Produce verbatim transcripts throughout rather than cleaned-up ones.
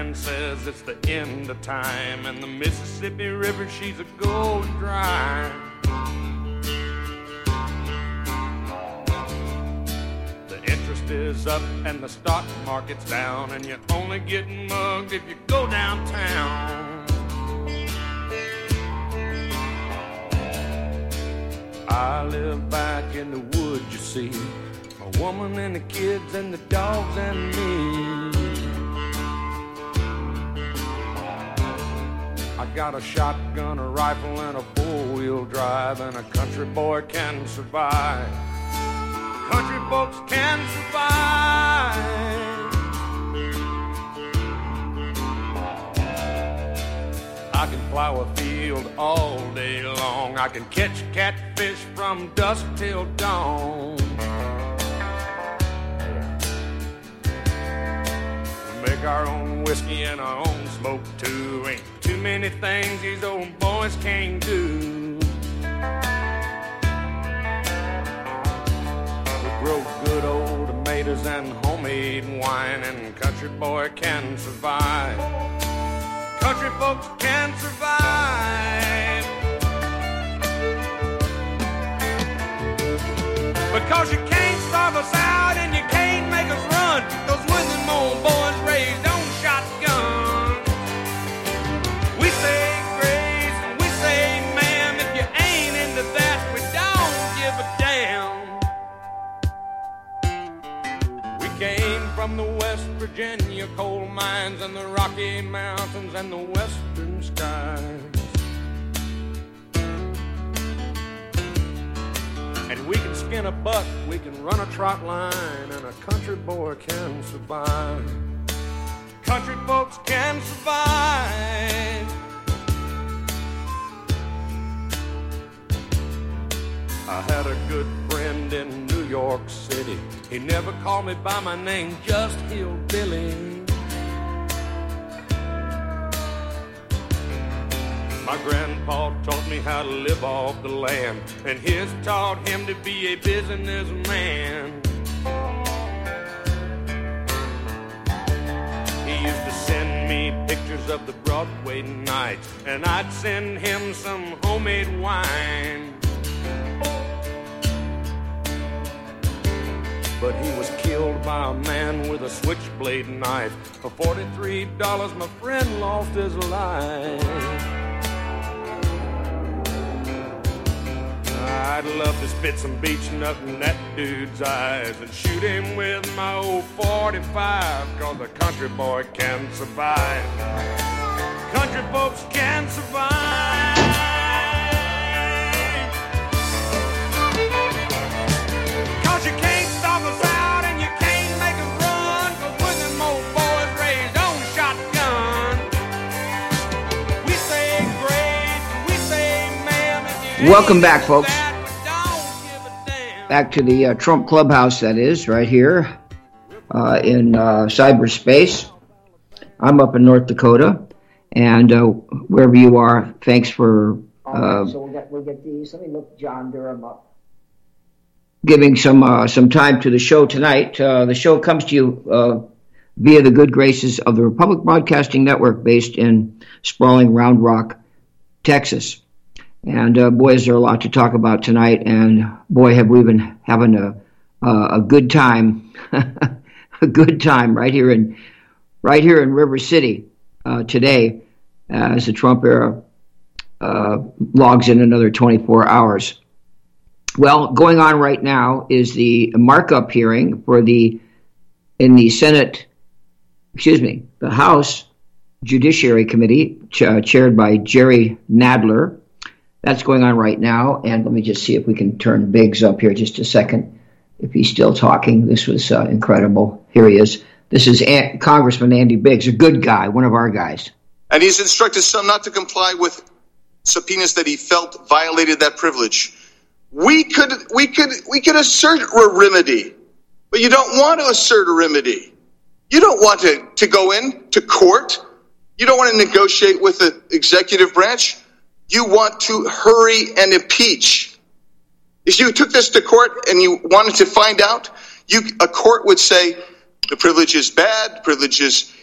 man says it's the end of time, and the Mississippi River, she's a going dry. The interest is up and the stock market's down, and you're only getting mugged if you go downtown. I live back in the woods, you see, my woman and the kids and the dogs and me. I got a shotgun, a rifle, and a four-wheel drive, and a country boy can survive. Country folks can survive. I can plow a field all day long. I can catch catfish from dusk till dawn. We make our own whiskey and our own smoke too. Ain't too many things these old boys can't do. We grow good old tomatoes and homemade wine, and country boy can survive. Country folks can survive. Because you can't starve us out and you can't make us run. Those William old boys raised on shotgun. We say grace and we say ma'am. If you ain't into that, we don't give a damn. We came from the West Virginia coal mines and the Rocky Mountains and the western skies. And we can skin a buck, we can run a trot line, and a country boy can survive. Country folks can survive. I had a good friend in New York City. He never called me by my name, just Hillbilly. My grandpa taught me how to live off the land, and his taught him to be a businessman. He used to send me pictures of the Broadway nights, and I'd send him some homemade wine. But he was killed by a man with a switchblade knife. For forty-three dollars, my friend lost his life. I'd love to spit some beach nut in that dude's eyes and shoot him with my old forty-five, cause a country boy can survive. Country folks can survive. Cause you can't stop us out and you can't make us run, cause we're them old boys raised on shotgun. We say grace, we say ma'am. Welcome back, folks. Back to the uh, Trump Clubhouse, that is, right here uh, in uh, cyberspace. I'm up in North Dakota, and uh, wherever you are, thanks for uh, All right, so we'll get, we'll get these. Let me look John Durham up. Giving some uh, some time to the show tonight. Uh, the show comes to you uh, via the good graces of the Republic Broadcasting Network, based in sprawling Round Rock, Texas. And uh, boy, is there a lot to talk about tonight. And boy, have we been having a uh, a good time, a good time right here in right here in River City uh, today, uh, as the Trump era uh, logs in another twenty-four hours. Well, going on right now is the markup hearing for the in the Senate, excuse me, the House Judiciary Committee, ch- chaired by Jerry Nadler. That's going on right now, and let me just see if we can turn Biggs up here just a second, if he's still talking. This was uh, incredible. Here he is. This is An- Congressman Andy Biggs, a good guy, one of our guys. And he's instructed some not to comply with subpoenas that he felt violated that privilege. We could, we could, we could assert a remedy, but you don't want to assert a remedy. You don't want to, to go in to court. You don't want to negotiate with the executive branch. You want to hurry and impeach. If you took this to court and you wanted to find out, you, a court would say the privilege is bad, privilege is,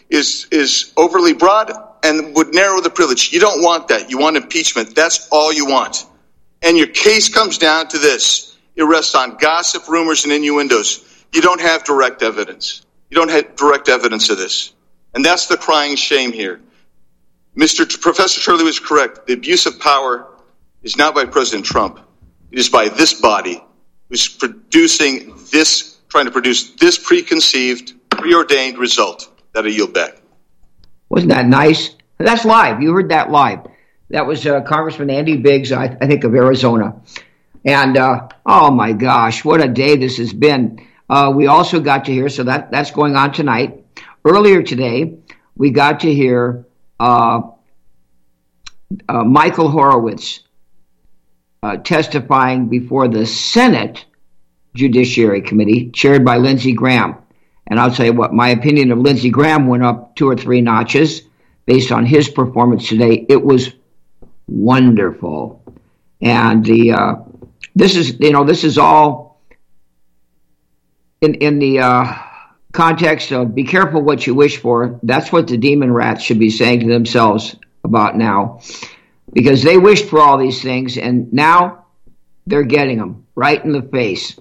is is overly broad and would narrow the privilege. You don't want that. You want impeachment. That's all you want. And your case comes down to this. It rests on gossip, rumors, and innuendos. You don't have direct evidence. You don't have direct evidence of this. And that's the crying shame here. Mister T- Professor Turley was correct. The abuse of power is not by President Trump. It is by this body who's producing this, trying to produce this preconceived, preordained result that I yield back. Wasn't that nice? That's live. You heard that live. That was uh, Congressman Andy Biggs, I, I think, of Arizona. And, uh, oh, my gosh, what a day this has been. Uh, we also got to hear, so that, that's going on tonight. Earlier today, we got to hear uh, uh, Michael Horowitz uh, testifying before the Senate Judiciary Committee, chaired by Lindsey Graham. And I'll tell you what, my opinion of Lindsey Graham went up two or three notches based on his performance today. It was wonderful. And the uh, this is, you know, this is all in, in the uh, context of be careful what you wish for. That's what the demon rats should be saying to themselves about now, because they wished for all these things, and now they're getting them right in the face.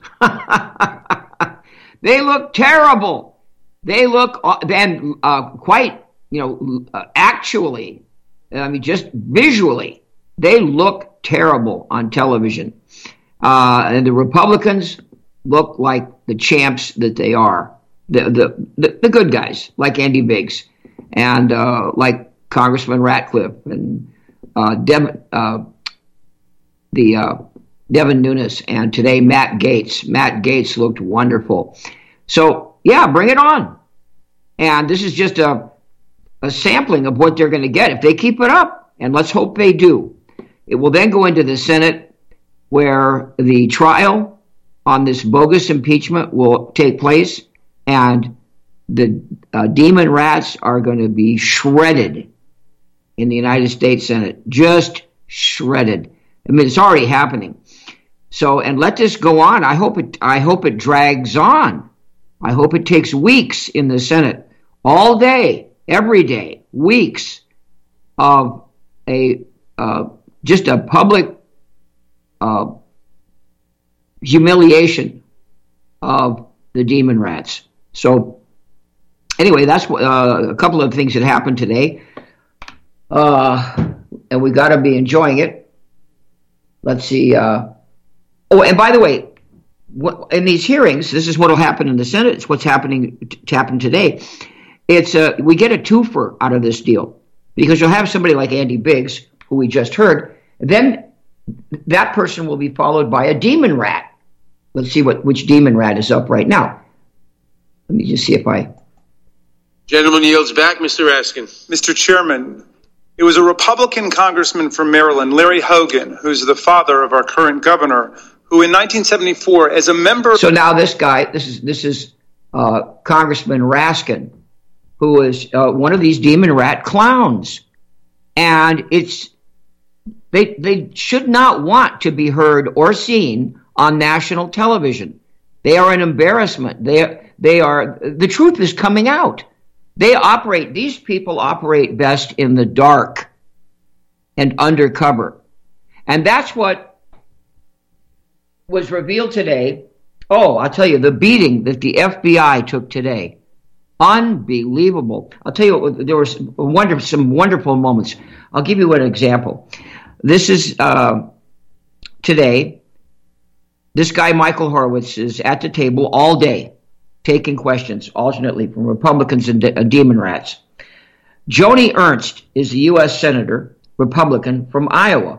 They look terrible. They look, and uh, quite, you know, uh, actually, I mean, just visually, they look terrible on television. Uh, and the Republicans look like the champs that they are, the the the, the good guys, like Andy Biggs, and uh, like Congressman Ratcliffe and uh, Dev, uh, the. Uh, Devin Nunes, and today Matt Gaetz. Matt Gaetz looked wonderful. So, yeah, bring it on. And this is just a, a sampling of what they're going to get if they keep it up, and let's hope they do. It will then go into the Senate, where the trial on this bogus impeachment will take place, and the uh, demon rats are going to be shredded in the United States Senate. Just shredded. I mean, it's already happening. So, and let this go on. I hope it, I hope it drags on. I hope it takes weeks in the Senate, all day, every day, weeks of a, uh, just a public, uh, humiliation of the demon rats. So anyway, that's uh, a couple of things that happened today. Uh, and we got to be enjoying it. Let's see. Uh, oh, and by the way, what, in these hearings, this is what will happen in the Senate. It's what's happening to happen today. It's uh, we get a twofer out of this deal, because you'll have somebody like Andy Biggs, who we just heard. Then that person will be followed by a demon rat. Let's see what which demon rat is up right now. Let me just see if I. Gentleman yields back, Mister Raskin. Mister Chairman, it was a Republican congressman from Maryland, Larry Hogan, who's the father of our current governor, who in nineteen seventy-four, as a member... So now this guy, this is this is uh, Congressman Raskin, who is uh, one of these demon rat clowns. And it's they they should not want to be heard or seen on national television. They are an embarrassment. They they are the truth is coming out. They operate, these people operate best in the dark and undercover. And that's what was revealed today. Oh, I'll tell you, the beating that the F B I took today. Unbelievable. I'll tell you, there were some wonderful, some wonderful moments. I'll give you an example. This is uh, today. This guy, Michael Horowitz, is at the table all day, taking questions alternately from Republicans and de- uh, demon rats. Joni Ernst is the U S Senator, Republican from Iowa.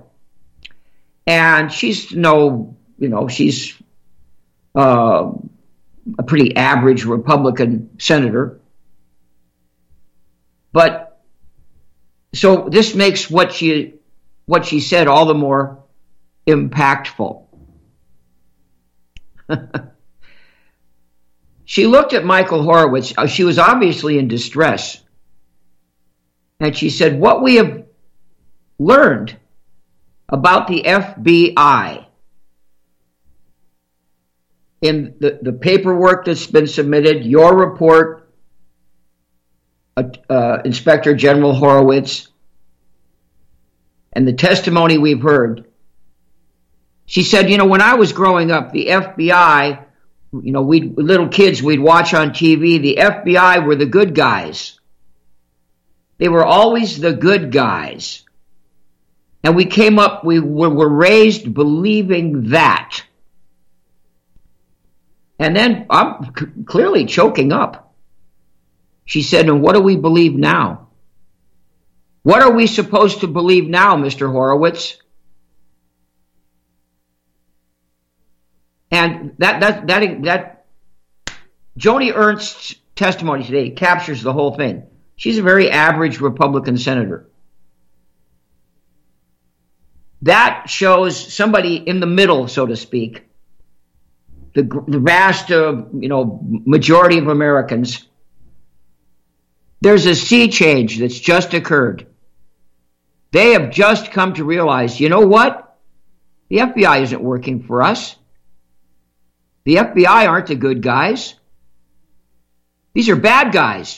And she's no, you know, she's uh, a pretty average Republican senator. But so this makes what she what she said all the more impactful. She looked at Michael Horowitz. She was obviously in distress. And she said, what we have learned about the F B I in the, the paperwork that's been submitted, your report, uh, uh, Inspector General Horowitz and the testimony we've heard, she said, you know, when I was growing up, the F B I, you know, we little kids, we'd watch on T V, the F B I were the good guys. They were always the good guys. And we came up, we were, were raised believing that. And then I'm c- clearly choking up. She said, and what do we believe now? What are we supposed to believe now, Mister Horowitz? And that, that, that, that, Joni Ernst's testimony today captures the whole thing. She's a very average Republican senator. That shows somebody in the middle, so to speak. The, the vast, uh, you know, majority of Americans. There's a sea change that's just occurred. They have just come to realize, you know what? The F B I isn't working for us. The F B I aren't the good guys. These are bad guys.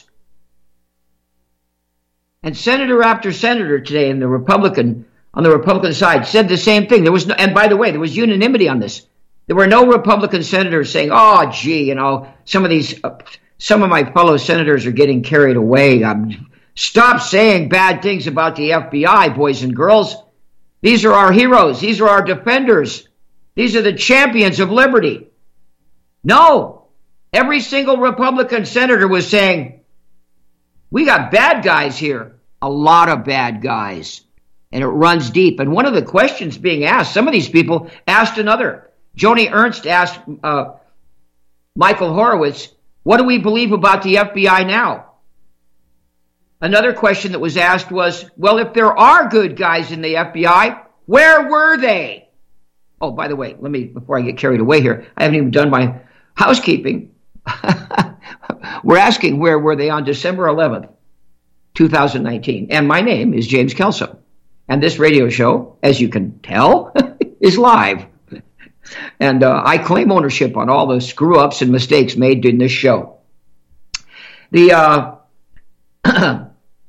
And senator after senator today in the Republican, on the Republican side said the same thing. There was no, and by the way, there was unanimity on this. There were no Republican senators saying, oh, gee, you know, some of these, uh, some of my fellow senators are getting carried away. Um, stop saying bad things about the F B I, boys and girls. These are our heroes. These are our defenders. These are the champions of liberty. No, every single Republican senator was saying, we got bad guys here, a lot of bad guys, and it runs deep. And one of the questions being asked, some of these people asked another. Joni Ernst asked uh, Michael Horowitz, what do we believe about the F B I now? Another question that was asked was, well, if there are good guys in the F B I, where were they? Oh, by the way, let me, before I get carried away here, I haven't even done my housekeeping. We're asking where were they on December eleventh, twenty nineteen. And my name is James Kelso. And this radio show, as you can tell, is live. And uh, I claim ownership on all the screw-ups and mistakes made in this show. The, uh, uh,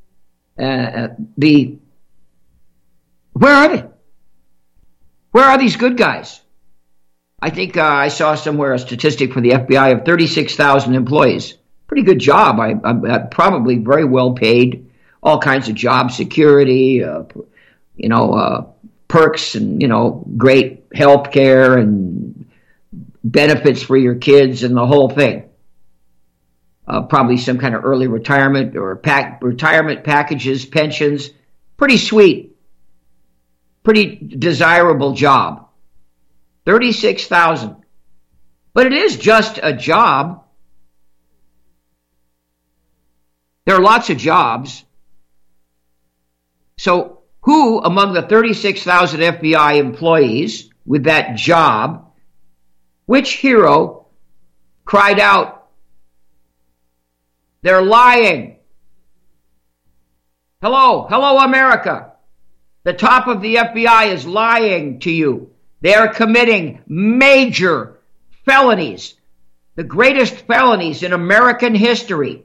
the, where are they? Where are these good guys? I think uh, I saw somewhere a statistic for the F B I of thirty-six thousand employees. Pretty good job. I, I'm uh, probably very well paid. All kinds of job security, uh, you know, uh, perks and, you know, great health care and benefits for your kids and the whole thing. Uh, probably some kind of early retirement or pack, retirement packages, pensions. Pretty sweet. Pretty desirable job. thirty-six thousand. But it is just a job. There are lots of jobs. So who among the thirty-six thousand F B I employees with that job, which hero cried out, they're lying? Hello, hello, America. The top of the F B I is lying to you. They are committing major felonies, the greatest felonies in American history.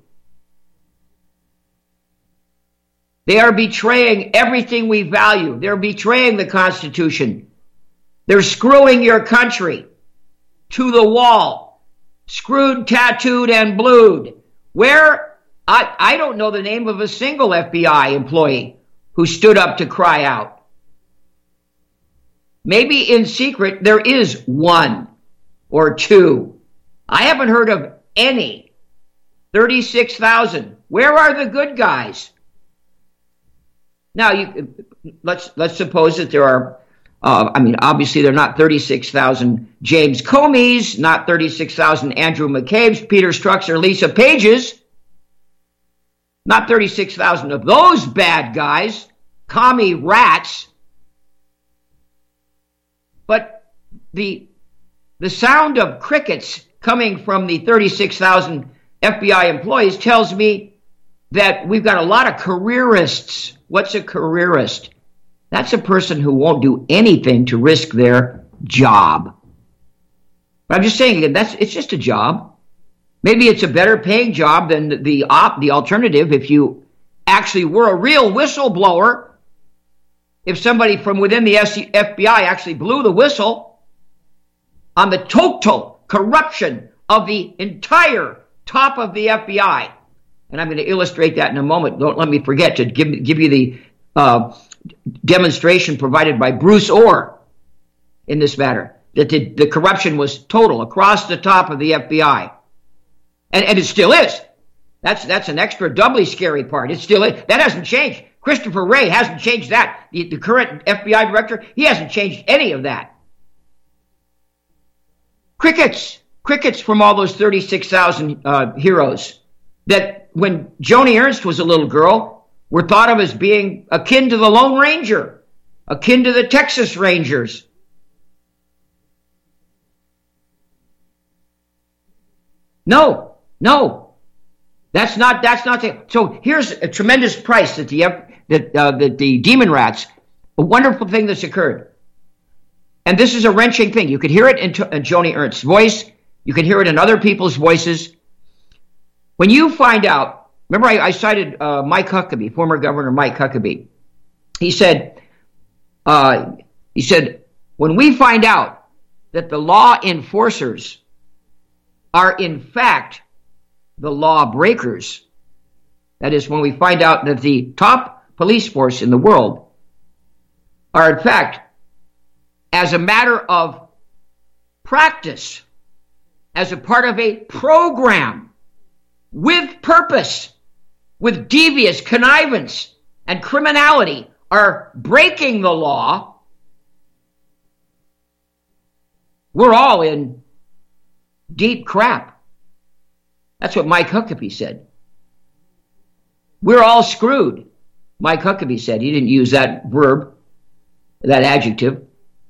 They are betraying everything we value. They're betraying the Constitution. They're screwing your country to the wall. Screwed, tattooed, and blued. Where? I, I don't know the name of a single F B I employee who stood up to cry out. Maybe in secret there is one or two. I haven't heard of any. thirty-six thousand. Where are the good guys? Now, you, let's let's suppose that there are, uh, I mean, obviously there are not thirty-six thousand James Comeys, not thirty-six thousand Andrew McCabe's, Peter Strzok's, or Lisa Page's. Not thirty-six thousand of those bad guys, commie rats. But the the sound of crickets coming from the thirty-six thousand F B I employees tells me that we've got a lot of careerists. What's a careerist? That's a person who won't do anything to risk their job. But I'm just saying again, that's it's just a job. Maybe it's a better paying job than the op, the alternative if you actually were a real whistleblower. If somebody from within the F B I actually blew the whistle on the total corruption of the entire top of the F B I. And I'm going to illustrate that in a moment. Don't let me forget to give, give you the uh, demonstration provided by Bruce Orr in this matter, that the, the corruption was total across the top of the F B I. And, and it still is. That's that's an extra doubly scary part. It still is. That hasn't changed. Christopher Wray hasn't changed that. The, the current F B I director, he hasn't changed any of that. Crickets. Crickets from all those thirty-six thousand uh, heroes that when Joni Ernst was a little girl were thought of as being akin to the Lone Ranger, akin to the Texas Rangers. No, no, that's not, that's not the, so here's a tremendous price that the, that, uh, that the demon rats, a wonderful thing that's occurred. And this is a wrenching thing. You could hear it in, in Joni Ernst's voice. You can hear it in other people's voices. When you find out, remember I, I cited uh, Mike Huckabee, former Governor Mike Huckabee. He said, uh, he said, when we find out that the law enforcers are in fact the law breakers, that is, when we find out that the top police force in the world are in fact, as a matter of practice, as a part of a program, with purpose, with devious connivance and criminality, are breaking the law, we're all in deep crap. That's what Mike Huckabee said. We're all screwed, Mike Huckabee said. He didn't use that verb, that adjective.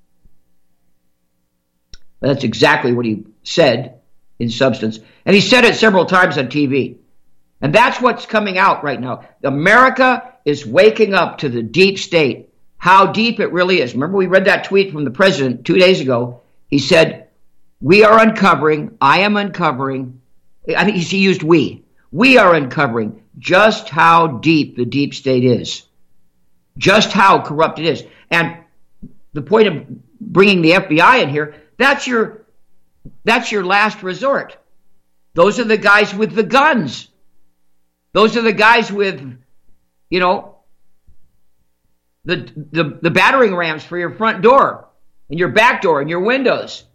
But that's exactly what he said in substance. And he said it several times on T V. And that's what's coming out right now. America is waking up to the deep state, how deep it really is. Remember, we read that tweet from the president two days ago. He said, we are uncovering, I am uncovering, I think he used we. We are uncovering just how deep the deep state is, just how corrupt it is. And the point of bringing the F B I in here, that's your, that's your last resort. Those are the guys with the guns. Those are the guys with, you know, the, the, the battering rams for your front door and your back door and your windows.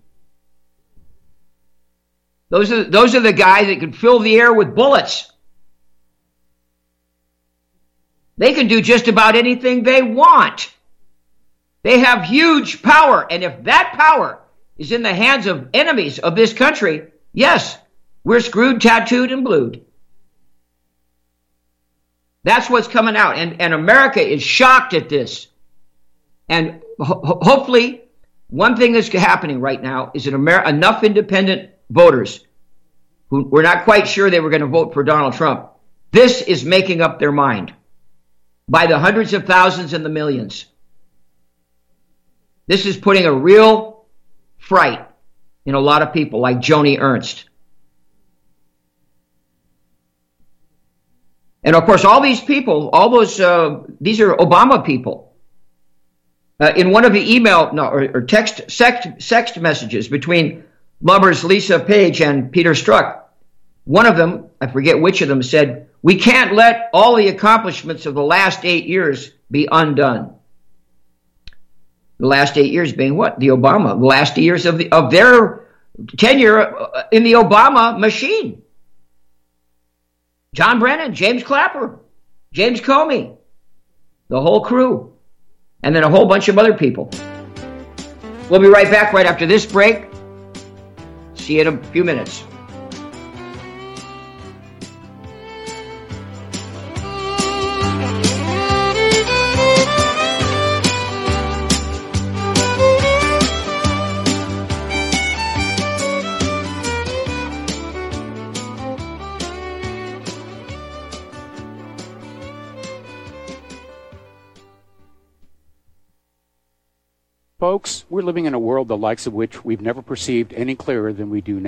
Those are, those are the guys that can fill the air with bullets. They can do just about anything they want. They have huge power. And if that power is in the hands of enemies of this country, yes, we're screwed, tattooed, and blued. That's what's coming out. And, and America is shocked at this. And ho- hopefully, one thing that's happening right now is that Amer- enough independent voters who were not quite sure they were going to vote for Donald Trump, this is making up their mind by the hundreds of thousands and the millions. This is putting a real fright in a lot of people like Joni Ernst. And of course, all these people, all those, uh, these are Obama people. Uh, in one of the email, no, or, or text, sext, sext messages between lovers Lisa Page and Peter Strzok, one of them, I forget which of them, said, we can't let all the accomplishments of the last eight years be undone. The last eight years being what? The Obama, the last years of the of their tenure in the Obama machine. John Brennan, James Clapper, James Comey, the whole crew, and then a whole bunch of other people. We'll be right back right after this break. See you in a few minutes. Folks, we're living in a world the likes of which we've never perceived any clearer than we do now.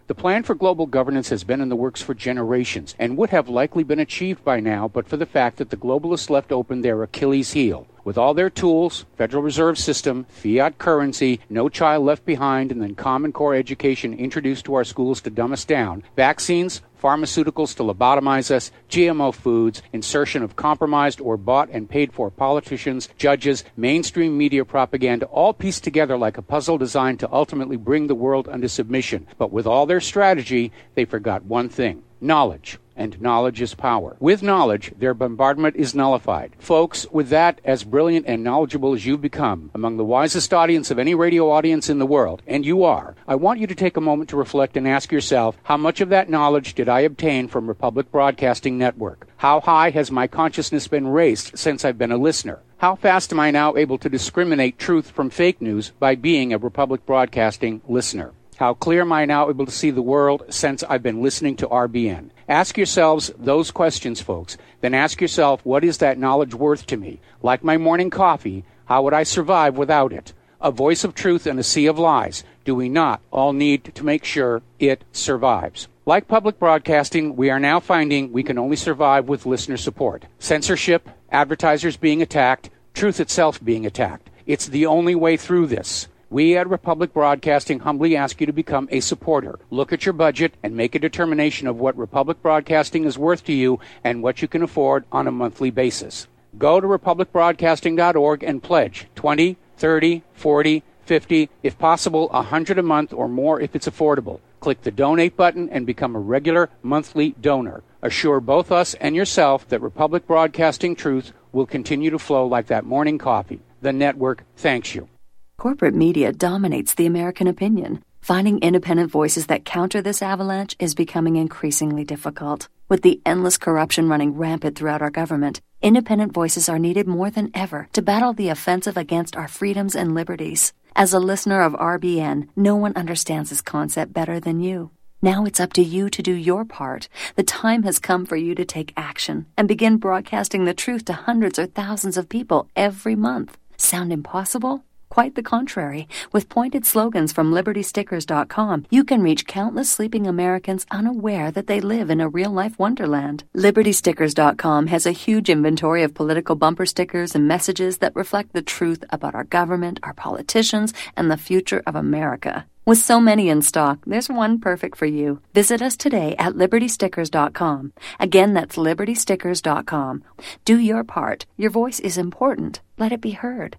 The plan for global governance has been in the works for generations and would have likely been achieved by now but for the fact that the globalists left open their Achilles heel. With all their tools, Federal Reserve System, fiat currency, no child left behind, and then Common Core education introduced to our schools to dumb us down, vaccines, pharmaceuticals to lobotomize us, G M O foods, insertion of compromised or bought and paid for politicians, judges, mainstream media propaganda, all pieced together like a puzzle designed to ultimately bring the world under submission. But with all their strategy, they forgot one thing: knowledge. And knowledge is power. With knowledge, their bombardment is nullified. Folks, with that, as brilliant and knowledgeable as you've become, among the wisest audience of any radio audience in the world, and you are, I want you to take a moment to reflect and ask yourself, how much of that knowledge did I obtain from Republic Broadcasting Network? How high has my consciousness been raised since I've been a listener? How fast am I now able to discriminate truth from fake news by being a Republic Broadcasting listener? How clear am I now able to see the world since I've been listening to R B N? Ask yourselves those questions, folks. Then ask yourself, what is that knowledge worth to me? Like my morning coffee, how would I survive without it? A voice of truth in a sea of lies. Do we not all need to make sure it survives? Like public broadcasting, we are now finding we can only survive with listener support. Censorship, advertisers being attacked, truth itself being attacked. It's the only way through this. We at Republic Broadcasting humbly ask you to become a supporter. Look at your budget and make a determination of what Republic Broadcasting is worth to you and what you can afford on a monthly basis. Go to republic broadcasting dot org and pledge twenty, thirty, forty, fifty, if possible one hundred a month or more if it's affordable. Click the donate button and become a regular monthly donor. Assure both us and yourself that Republic Broadcasting truth will continue to flow like that morning coffee. The network thanks you. Corporate media dominates the American opinion. Finding independent voices that counter this avalanche is becoming increasingly difficult. With the endless corruption running rampant throughout our government, independent voices are needed more than ever to battle the offensive against our freedoms and liberties. As a listener of R B N, no one understands this concept better than you. Now it's up to you to do your part. The time has come for you to take action and begin broadcasting the truth to hundreds or thousands of people every month. Sound impossible? Quite the contrary. With pointed slogans from liberty stickers dot com, you can reach countless sleeping Americans unaware that they live in a real-life wonderland. liberty stickers dot com has a huge inventory of political bumper stickers and messages that reflect the truth about our government, our politicians, and the future of America. With so many in stock, there's one perfect for you. Visit us today at liberty stickers dot com. Again, that's liberty stickers dot com. Do your part. Your voice is important. Let it be heard.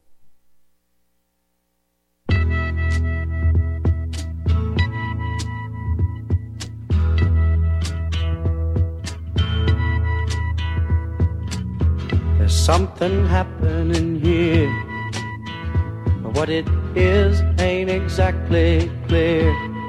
There's something happening here, but what it is ain't exactly clear.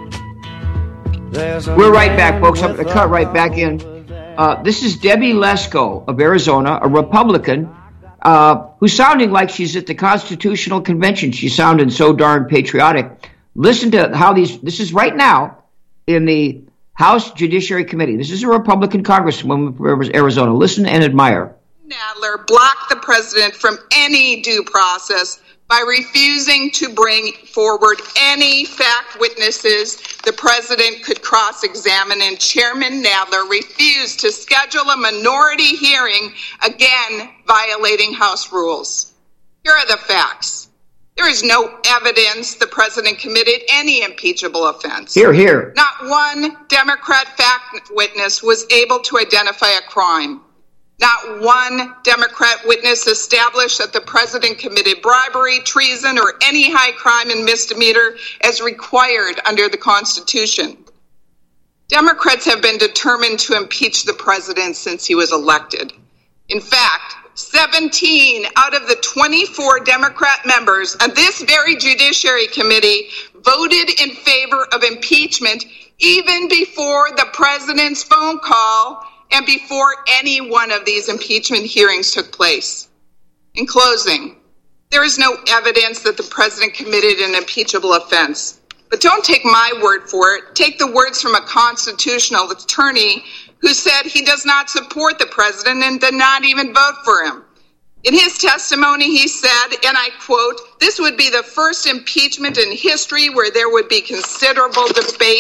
We're right back, folks. I'm going to cut right back in. Uh, this is Debbie Lesko of Arizona, a Republican, uh, who's sounding like she's at the Constitutional Convention. She's sounding so darn patriotic. Listen to how these, this is right now in the House Judiciary Committee. This is a Republican congresswoman from Arizona. Listen and admire. Nadler blocked the president from any due process by refusing to bring forward any fact witnesses the president could cross-examine, and Chairman Nadler refused to schedule a minority hearing, again violating House rules. Here are the facts. There is no evidence the president committed any impeachable offense. Here, here. Not one Democrat fact witness was able to identify a crime. Not one Democrat witness established that the president committed bribery, treason, or any high crime and misdemeanor as required under the Constitution. Democrats have been determined to impeach the president since he was elected. In fact, seventeen out of the twenty-four Democrat members of this very Judiciary Committee voted in favor of impeachment even before the president's phone call and before any one of these impeachment hearings took place. In closing, there is no evidence that the president committed an impeachable offense. But don't take my word for it. Take the words from a constitutional attorney who said he does not support the president and did not even vote for him. In his testimony, he said, and I quote, "This would be the first impeachment in history where there would be considerable debate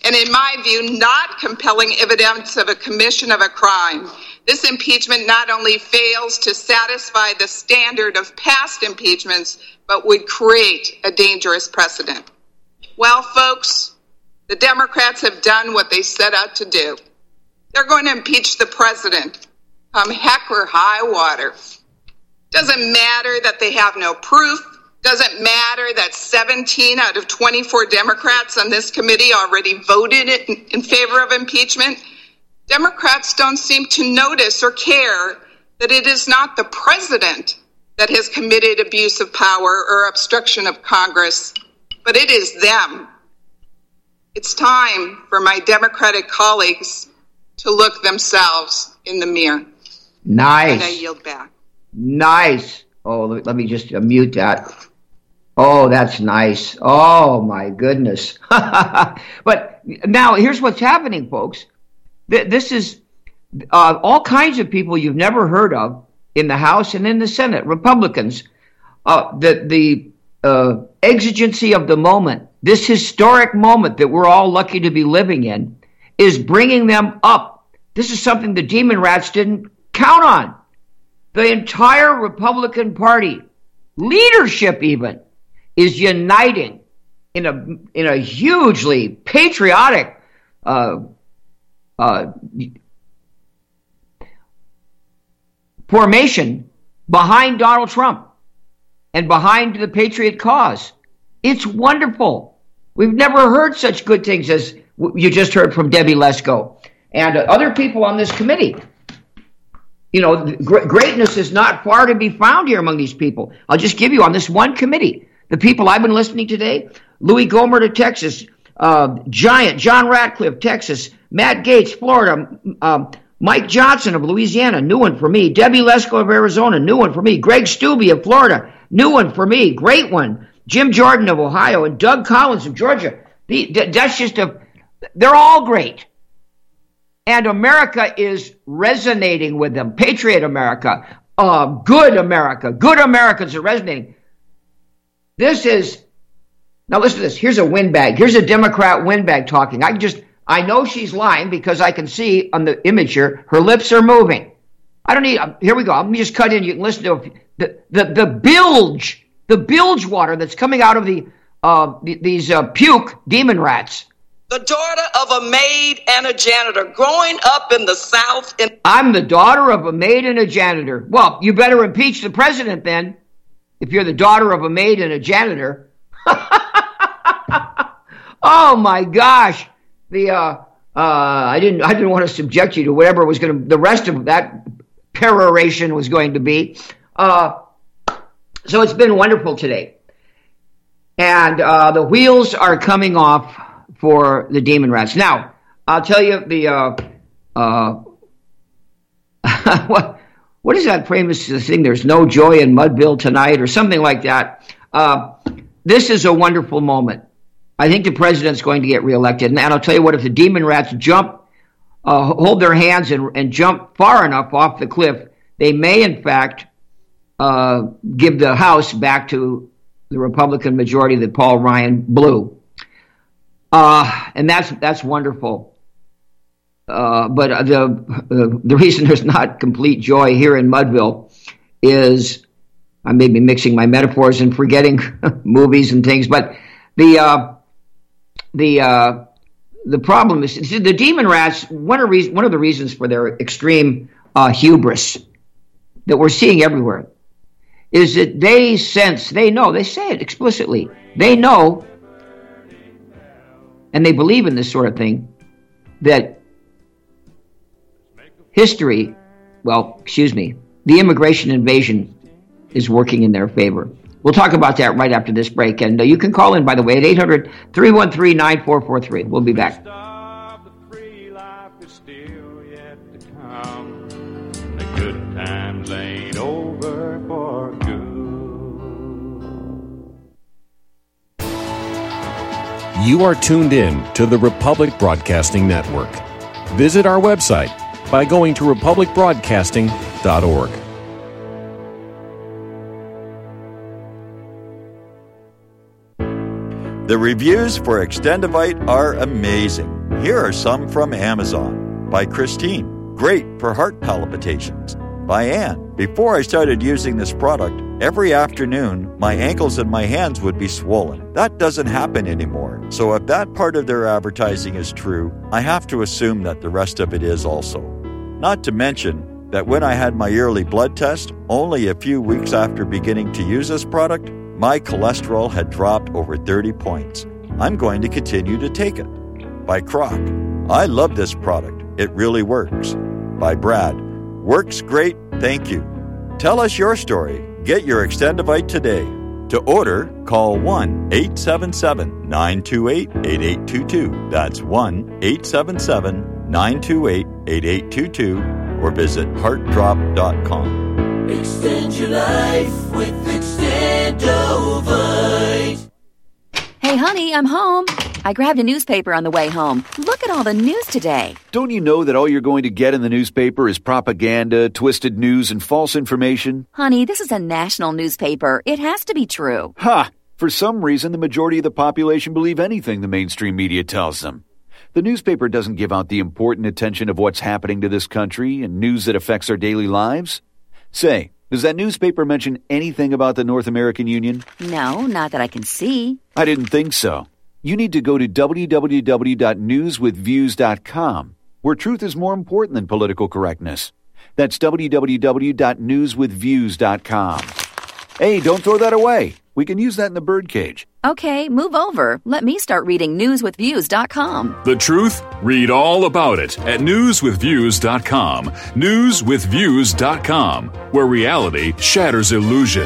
and in my view, not compelling evidence of a commission of a crime. This impeachment not only fails to satisfy the standard of past impeachments, but would create a dangerous precedent. Well, folks, the Democrats have done what they set out to do. They're going to impeach the president, come heck or high water. Doesn't matter that they have no proof. Doesn't matter that seventeen out of twenty-four Democrats on this committee already voted in, in favor of impeachment. Democrats don't seem to notice or care that it is not the president that has committed abuse of power or obstruction of Congress, but it is them. It's time for my Democratic colleagues to look themselves in the mirror. Nice. And I yield back. Nice. Oh, let, let me just uh, mute that. Oh, that's nice. Oh, my goodness. But now here's what's happening, folks. Th- this is uh, all kinds of people you've never heard of in the House and in the Senate, Republicans. Uh, the the uh, exigency of the moment, this historic moment that we're all lucky to be living in, is bringing them up. This is something the Demon Rats didn't count on. The entire Republican Party, leadership even, is uniting in a in a hugely patriotic uh, uh, formation behind Donald Trump and behind the patriot cause. It's wonderful. We've never heard such good things as you just heard from Debbie Lesko and other people on this committee. You know, greatness is not far to be found here among these people. I'll just give you on this one committee, the people I've been listening today, Louis Gohmert of Texas, uh, Giant, John Ratcliffe, Texas, Matt Gaetz, Florida, um, Mike Johnson of Louisiana, new one for me, Debbie Lesko of Arizona, new one for me, Greg Stubbe of Florida, new one for me, great one, Jim Jordan of Ohio, and Doug Collins of Georgia. The, that's just a, they're all great. And America is resonating with them. Patriot America, uh, good America, good Americans are resonating. This is, now listen to this. Here's a windbag. Here's a Democrat windbag talking. I just, I know she's lying because I can see on the image here, her lips are moving. I don't need, uh, here we go. Let me just cut in. You can listen to the, the, the bilge, the bilge water that's coming out of the, uh, the, these uh, puke demon rats. The daughter of a maid and a janitor growing up in the South. In- I'm the daughter of a maid and a janitor. Well, you better impeach the president then, if you're the daughter of a maid and a janitor. Oh my gosh. The uh, uh, I didn't I didn't want to subject you to whatever was going to, the rest of that peroration was going to be. Uh, so it's been wonderful today. And uh, the wheels are coming off for the Demon Rats. Now, I'll tell you the, uh, uh, what, what is that famous thing? There's no joy in Mudville tonight or something like that. Uh, this is a wonderful moment. I think the president's going to get reelected. And I'll tell you what, if the Demon Rats jump, uh, hold their hands and, and jump far enough off the cliff, they may, in fact, uh, give the House back to the Republican majority that Paul Ryan blew. Uh, and that's that's wonderful. Uh, but the uh, the reason there's not complete joy here in Mudville is I may be mixing my metaphors and forgetting movies and things. But the uh, the uh, the problem is the Demon Rats. One of reason, one of the reasons for their extreme uh, hubris that we're seeing everywhere is that they sense, they know, they say it explicitly. They know. And they believe in this sort of thing, that history, well, excuse me, the immigration invasion is working in their favor. We'll talk about that right after this break. And uh, you can call in, by the way, at eight hundred, three one three, nine four four three. We'll be back. The free life is still yet to come. The good times ain't over for good. You are tuned in to the Republic Broadcasting Network. Visit our website by going to republic broadcasting dot org. The reviews for Extendivite are amazing. Here are some from Amazon. By Christine, great for heart palpitations. By Anne, before I started using this product, every afternoon my ankles and my hands would be swollen. That doesn't happen anymore. So if that part of their advertising is true, I have to assume that the rest of it is also. Not to mention that when I had my yearly blood test, only a few weeks after beginning to use this product, my cholesterol had dropped over thirty points. I'm going to continue to take it. By Croc, I love this product. It really works. By Brad, works great, thank you. Tell us your story. Get your Extendivite today. To order, call one eight seven seven, nine two eight, eight eight two two. That's one eight seven seven, nine two eight, eight eight two two or visit heart drop dot com. Extend your life with Extendovite. Hey, honey, I'm home. I grabbed a newspaper on the way home. Look at all the news today. Don't you know that all you're going to get in the newspaper is propaganda, twisted news, and false information? Honey, this is a national newspaper. It has to be true. Ha! For some reason, the majority of the population believe anything the mainstream media tells them. The newspaper doesn't give out the important attention of what's happening to this country and news that affects our daily lives. Say, does that newspaper mention anything about the North American Union? No, not that I can see. I didn't think so. You need to go to w w w dot news with views dot com, where truth is more important than political correctness. That's w w w dot news with views dot com. Hey, don't throw that away. We can use that in the birdcage. Okay, move over. Let me start reading news with views dot com. The truth? Read all about it at news with views dot com. news with views dot com, where reality shatters illusion.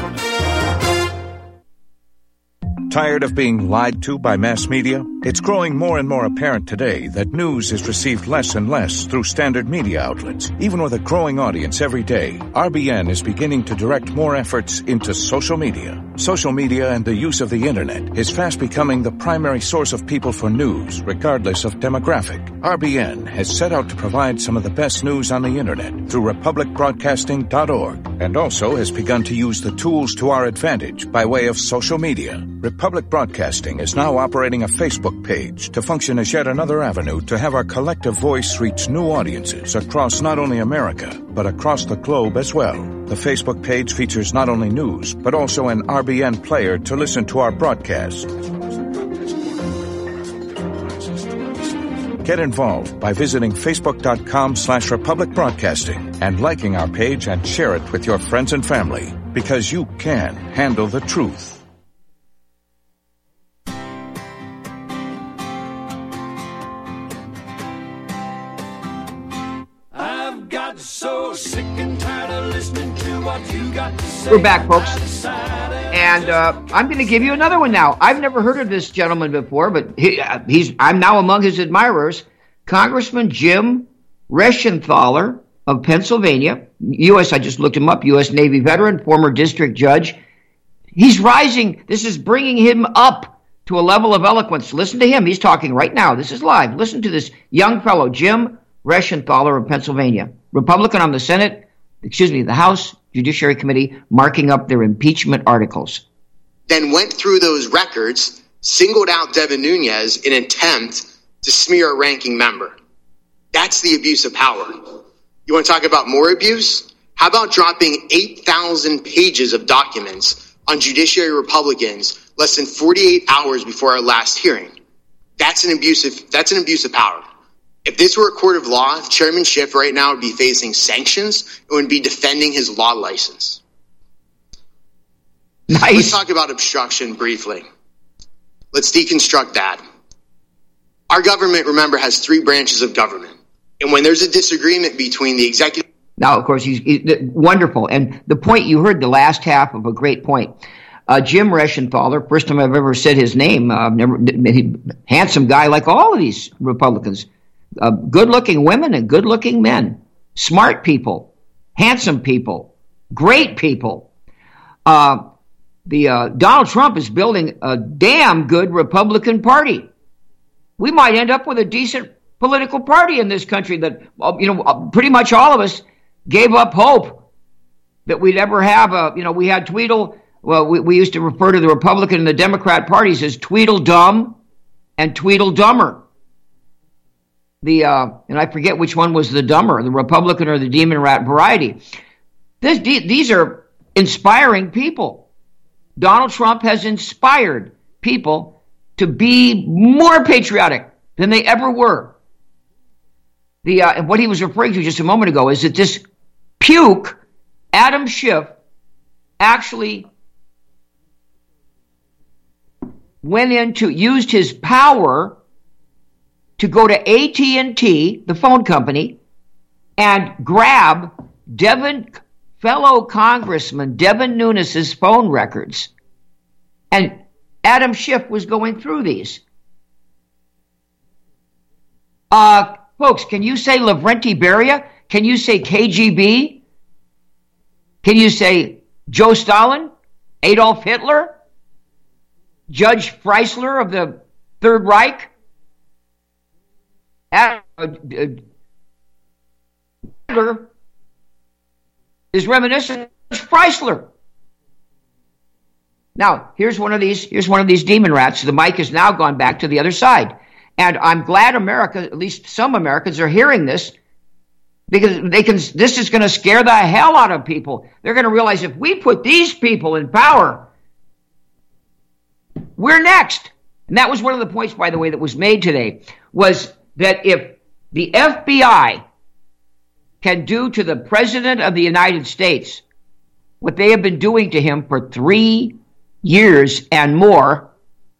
Tired of being lied to by mass media? It's growing more and more apparent today that news is received less and less through standard media outlets. Even with a growing audience every day, R B N is beginning to direct more efforts into social media. Social media and the use of the internet is fast becoming the primary source of people for news, regardless of demographic. R B N has set out to provide some of the best news on the internet through republic broadcasting dot org, and also has begun to use the tools to our advantage by way of social media. Republic Broadcasting is now operating a Facebook page to function as yet another avenue to have our collective voice reach new audiences across not only America, but across the globe as well. The Facebook page features not only news, but also an R B N player to listen to our broadcasts. Get involved by visiting facebook dot com slash republic broadcasting and liking our page and share it with your friends and family, because you can handle the truth. So sick and tired of listening to what you got to say. We're back, folks. And uh, I'm going to give you another one now. I've never heard of this gentleman before, but he, uh, he's I'm now among his admirers. Congressman Jim Reschenthaler of Pennsylvania, U S I just looked him up, U S Navy veteran, former district judge. He's rising. This is bringing him up to a level of eloquence. Listen to him. He's talking right now. This is live. Listen to this young fellow, Jim Reschenthaler of Pennsylvania, Republican on the Senate, excuse me, the House Judiciary Committee, marking up their impeachment articles. Then went through those records, singled out Devin Nunes in an attempt to smear a ranking member. That's the abuse of power. You want to talk about more abuse? How about dropping eight thousand pages of documents on Judiciary Republicans less than forty-eight hours before our last hearing? That's an abuse of, that's an abuse of power. If this were a court of law, Chairman Schiff right now would be facing sanctions and would be defending his law license. Nice. Let's talk about obstruction briefly. Let's deconstruct that. Our government, remember, has three branches of government. And when there's a disagreement between the executive... Now, of course, he's, he's wonderful. And the point, you heard the last half of a great point. Uh, Jim Reschenthaler, first time I've ever said his name, uh, never, he, handsome guy like all of these Republicans. Uh, good-looking women and good-looking men, smart people, handsome people, great people. Uh, the uh, Donald Trump is building a damn good Republican Party. We might end up with a decent political party in this country that, you know, pretty much all of us gave up hope that we'd ever have a, you know, we had Tweedle well, we, we used to refer to the Republican and the Democrat parties as Tweedledum and Tweedledummer. The uh, and I forget which one was the dumber, the Republican or the demon rat variety. This, these are inspiring people. Donald Trump has inspired people to be more patriotic than they ever were. The uh, what he was referring to just a moment ago is that this puke, Adam Schiff, actually went into, used his power to go to A T and T, the phone company, and grab Devin, fellow Congressman Devin Nunes' phone records. And Adam Schiff was going through these. Uh, folks, can you say Lavrenti Beria? Can you say K G B? Can you say Joe Stalin? Adolf Hitler? Judge Freisler of the Third Reich? Hitler is reminiscent of Freisler. Now, here's one of these, here's one of these demon rats. The mic has now gone back to the other side. And I'm glad America, at least some Americans, are hearing this, because they can. This is going to scare the hell out of people. They're going to realize if we put these people in power, we're next. And that was one of the points, by the way, that was made today, was that if the F B I can do to the President of the United States what they have been doing to him for three years and more,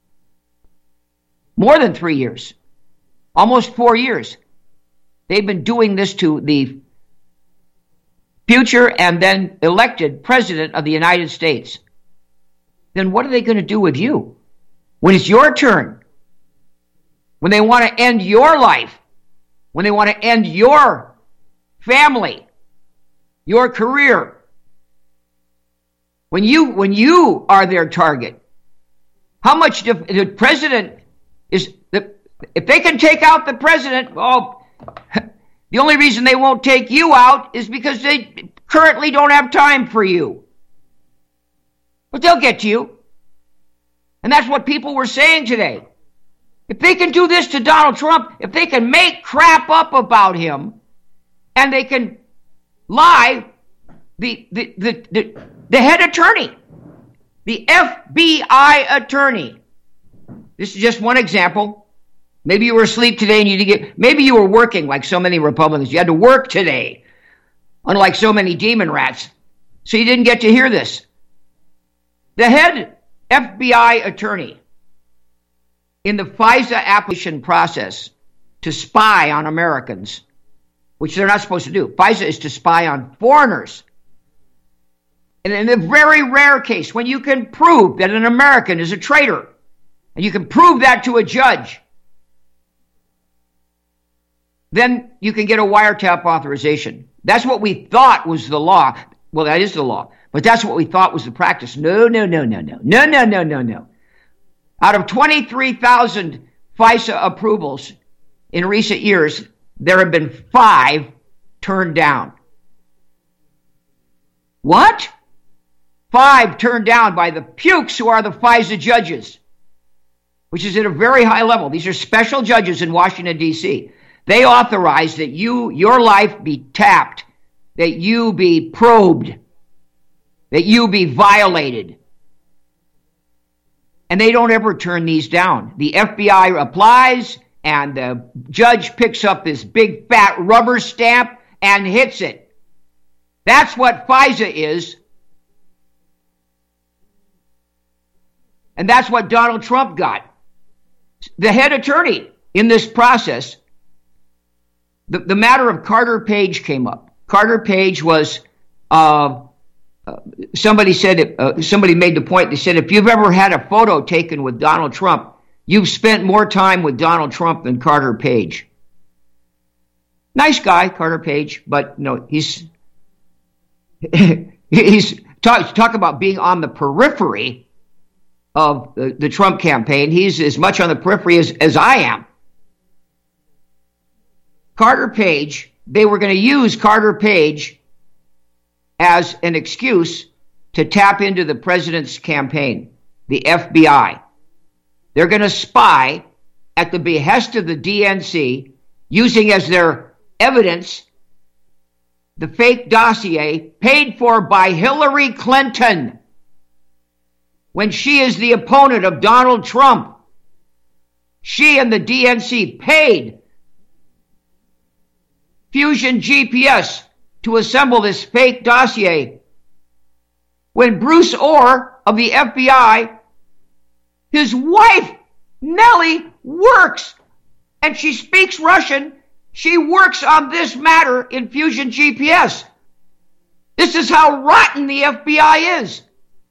more than three years, almost four years, they've been doing this to the future and then elected President of the United States, then what are they going to do with you? When it's your turn, when they want to end your life, when they want to end your family, your career, when you when you are their target, how much do, the president is, the, if they can take out the president, well, the only reason they won't take you out is because they currently don't have time for you. But they'll get to you. And that's what people were saying today. If they can do this to Donald Trump, if they can make crap up about him, and they can lie, the the the, the, the head attorney, the F B I attorney, this is just one example. Maybe you were asleep today and you didn't get, maybe you were working like so many Republicans. You had to work today, unlike so many demon rats. So you didn't get to hear this. The head F B I attorney in the FISA application process to spy on Americans, which they're not supposed to do. FISA is to spy on foreigners. And in a very rare case, when you can prove that an American is a traitor, and you can prove that to a judge, then you can get a wiretap authorization. That's what we thought was the law. Well, that is the law. But that's what we thought was the practice. No, no, no, no, no. No, no, no, no, no. Out of twenty-three thousand FISA approvals in recent years, there have been five turned down. What? Five turned down by the pukes who are the FISA judges, which is at a very high level. These are special judges in Washington, D C They authorize that you, your life be tapped, that you be probed, that you be violated. And they don't ever turn these down. The F B I applies, and the judge picks up this big fat rubber stamp and hits it. That's what FISA is. And that's what Donald Trump got. The head attorney in this process, the, the matter of Carter Page came up. Carter Page was, uh, uh, somebody said, uh, somebody made the point, they said, if you've ever had a photo taken with Donald Trump, you've spent more time with Donald Trump than Carter Page. Nice guy, Carter Page, but no, he's, he's, talk, talk about being on the periphery of the, the Trump campaign. He's as much on the periphery as, as I am. Carter Page, they were going to use Carter Page as an excuse to tap into the president's campaign, the F B I. They're going to spy at the behest of the D N C, using as their evidence the fake dossier paid for by Hillary Clinton when she is the opponent of Donald Trump. She and the D N C paid Fusion G P S to assemble this fake dossier. When Bruce Orr of the F B I, his wife, Nellie, works, and she speaks Russian. She works on this matter in Fusion G P S. This is how rotten the F B I is.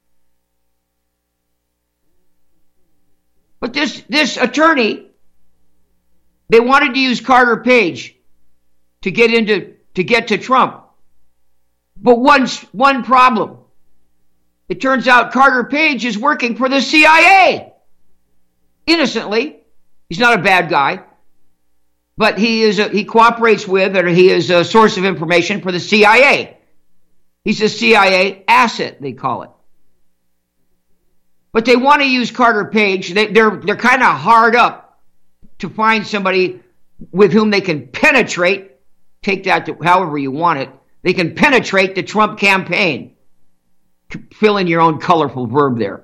But this, this attorney, they wanted to use Carter Page to get into to get to Trump. But one, one problem. It turns out Carter Page is working for the C I A. Innocently. He's not a bad guy. But he is a, he cooperates with, or he is a source of information for the C I A. He's a C I A asset, they call it. But they want to use Carter Page. They, they're they're kind of hard up to find somebody with whom they can penetrate. Take that to however you want it. They can penetrate the Trump campaign. Fill in your own colorful verb there.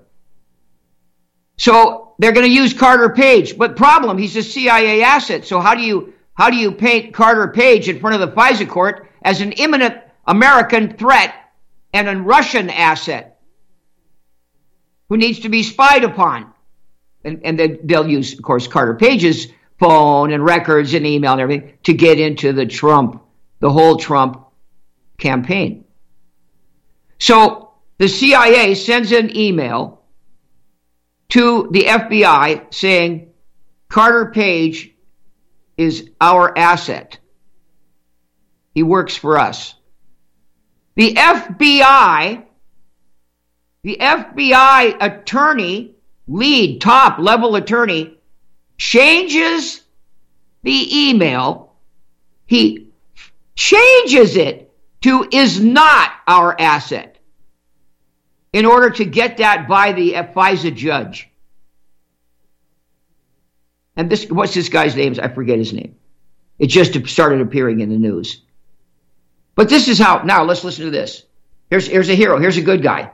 So they're going to use Carter Page, but problem, he's a C I A asset. So how do you how do you paint Carter Page in front of the FISA court as an imminent American threat and a Russian asset who needs to be spied upon? And, and then they'll use, of course, Carter Page's phone and records and email and everything to get into the Trump, the whole Trump campaign. So the C I A sends an email to the F B I saying Carter Page is our asset. He works for us. The F B I, the F B I attorney, lead, top level attorney, changes the email. He changes it to is not our asset in order to get that by the FISA judge. And this, what's this guy's name? I forget his name. It just started appearing in the news. But this is how, now let's listen to this. Here's, here's a hero. Here's a good guy.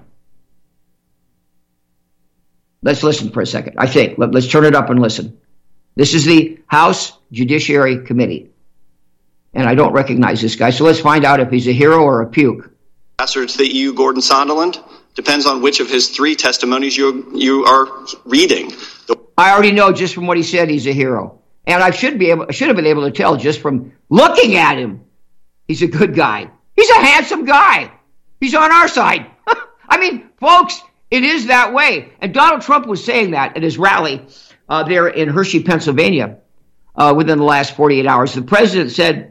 Let's listen for a second. I think. Let, let's turn it up and listen. This is the House Judiciary Committee. And I don't recognize this guy, so let's find out if he's a hero or a puke. Ambassador to the E U, Gordon Sondland, depends on which of his three testimonies you you are reading. The- I already know just from what he said he's a hero. And I should be able, I should have been able to tell just from looking at him. He's a good guy. He's a handsome guy. He's on our side. I mean, folks, it is that way. And Donald Trump was saying that at his rally uh, there in Hershey, Pennsylvania, uh, within the last forty-eight hours. The president said,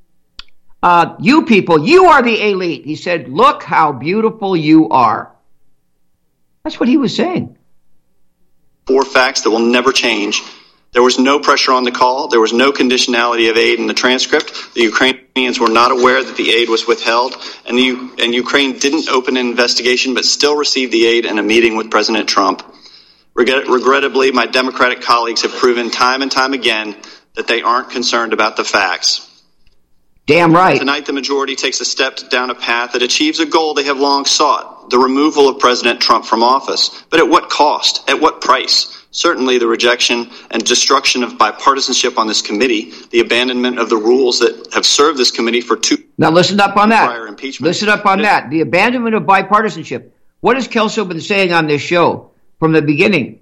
uh, you people, you are the elite. He said, look how beautiful you are. That's what he was saying. Four facts that will never change. There was no pressure on the call. There was no conditionality of aid in the transcript. The Ukrainians were not aware that the aid was withheld, and, the, and Ukraine didn't open an investigation but still received the aid in a meeting with President Trump. Regret, regrettably, my Democratic colleagues have proven time and time again that they aren't concerned about the facts. Damn right. Tonight, the majority takes a step down a path that achieves a goal they have long sought, the removal of President Trump from office. But at what cost? At what price? Certainly the rejection and destruction of bipartisanship on this committee, the abandonment of the rules that have served this committee for two now listen up on that. prior impeachment. Listen up on that. The abandonment of bipartisanship. What has Kelso been saying on this show from the beginning?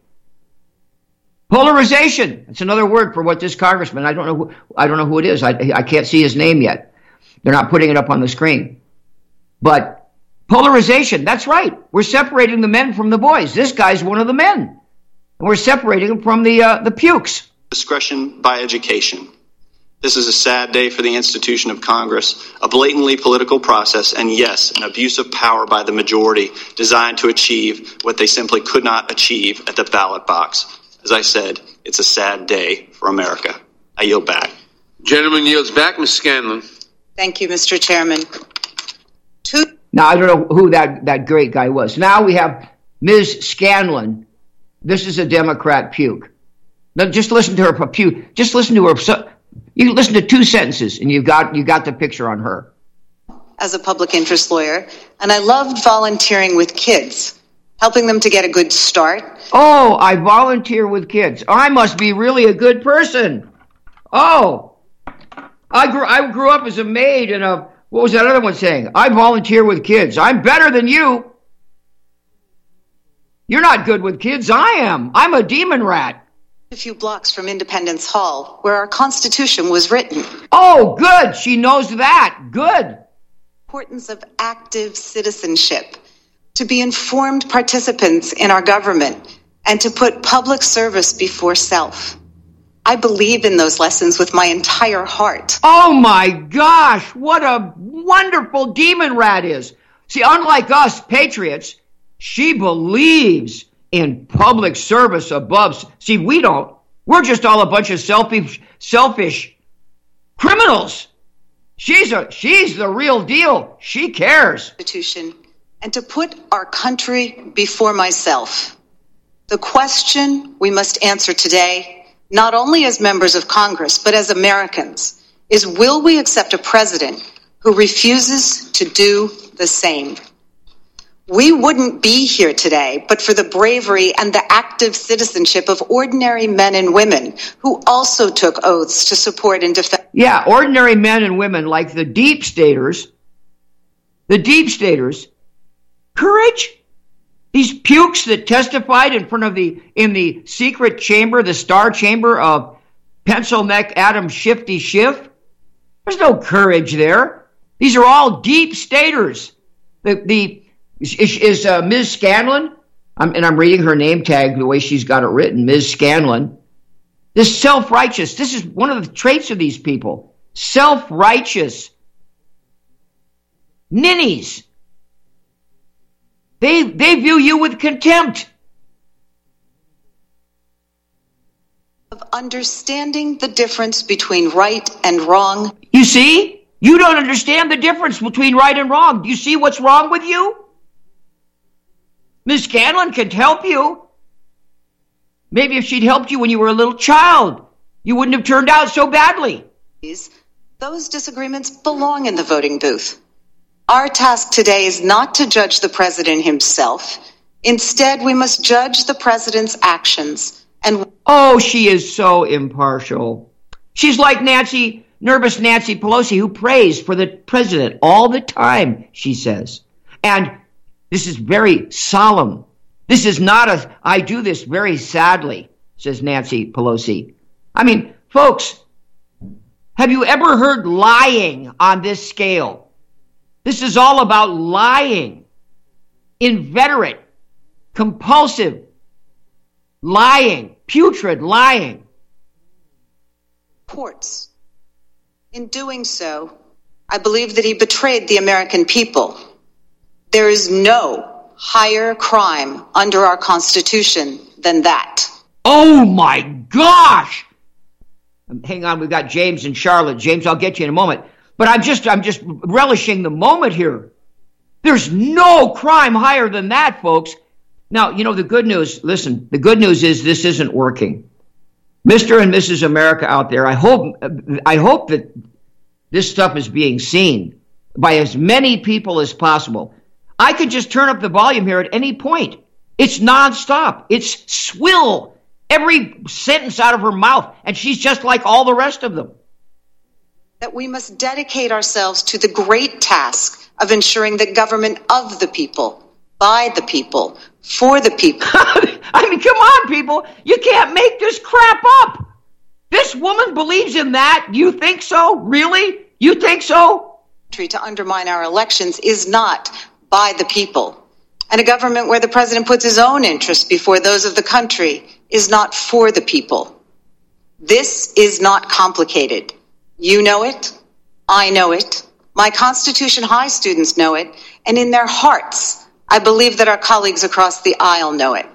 Polarization. It's another word for what this congressman, I don't know who, I don't know who it is. I, I can't see his name yet. They're not putting it up on the screen. But polarization, that's right. We're separating the men from the boys. This guy's one of the men. And we're separating them from the uh, the pukes. Discretion by education. This is a sad day for the institution of Congress, a blatantly political process, and yes, an abuse of power by the majority designed to achieve what they simply could not achieve at the ballot box. As I said, it's a sad day for America. I yield back. Gentleman yields back. Miz Scanlon. Thank you, Mister Chairman. Two Now, I don't know who that, that great guy was. Now we have Miz Scanlon. This is a Democrat puke. Now, just listen to her puke. Just listen to her. You listen to two sentences, and you've got you got the picture on her. As a public interest lawyer, and I loved volunteering with kids, helping them to get a good start. Oh, I volunteer with kids. I must be really a good person. Oh, I grew I grew up as a maid in a, what was that other one saying? I volunteer with kids. I'm better than you. You're not good with kids. I am. I'm a demon rat. A few blocks from Independence Hall, where our Constitution was written. Oh, good. She knows that. Good. Importance of active citizenship, to be informed participants in our government, and to put public service before self. I believe in those lessons with my entire heart. Oh my gosh, what a wonderful demon rat is. See, unlike us patriots, she believes in public service above. See, we don't. We're just all a bunch of selfish, selfish criminals. She's a she's the real deal. She cares. Constitution, and to put our country before myself. The question we must answer today, not only as members of Congress, but as Americans, is will we accept a president who refuses to do the same? We wouldn't be here today but for the bravery and the active citizenship of ordinary men and women who also took oaths to support and defend. Yeah, ordinary men and women like the deep staters, the deep staters, courage. These pukes that testified in front of the, in the secret chamber, the star chamber of Pencil Neck Adam Shifty Schiff. There's no courage there. These are all deep staters. The, the, Is, is uh, Miz Scanlon, I'm, and I'm reading her name tag the way she's got it written, Miz Scanlon, this self-righteous, this is one of the traits of these people, self-righteous ninnies. They, they view you with contempt. Of understanding the difference between right and wrong. You see? You don't understand the difference between right and wrong. Do you see what's wrong with you? Miz Scanlon can help you. Maybe if she'd helped you when you were a little child, you wouldn't have turned out so badly. Those disagreements belong in the voting booth. Our task today is not to judge the president himself. Instead, we must judge the president's actions. And oh, she is so impartial. She's like Nancy, nervous Nancy Pelosi, who prays for the president all the time, she says. And this is very solemn. This is not a, I do this very sadly, says Nancy Pelosi. I mean, folks, have you ever heard lying on this scale? This is all about lying. Inveterate, compulsive lying, putrid lying. Courts. In doing so, I believe that he betrayed the American people. There is no higher crime under our Constitution than that. Oh my gosh! Hang on, we've got James and Charlotte. James, I'll get you in a moment. But I'm just I'm just relishing the moment here. There's no crime higher than that, folks. Now, you know, the good news, listen, the good news is this isn't working. Mister and Missus America out there, I hope I hope that this stuff is being seen by as many people as possible. I could just turn up the volume here at any point. It's nonstop. It's swill. Every sentence out of her mouth. And she's just like all the rest of them. That we must dedicate ourselves to the great task of ensuring the government of the people, by the people, for the people. I mean, come on, people. You can't make this crap up. This woman believes in that. You think so? Really? You think so? To undermine our elections is not by the people. And a government where the president puts his own interests before those of the country is not for the people. This is not complicated. You know it. I know it. My Constitution High students know it. And in their hearts, I believe that our colleagues across the aisle know it.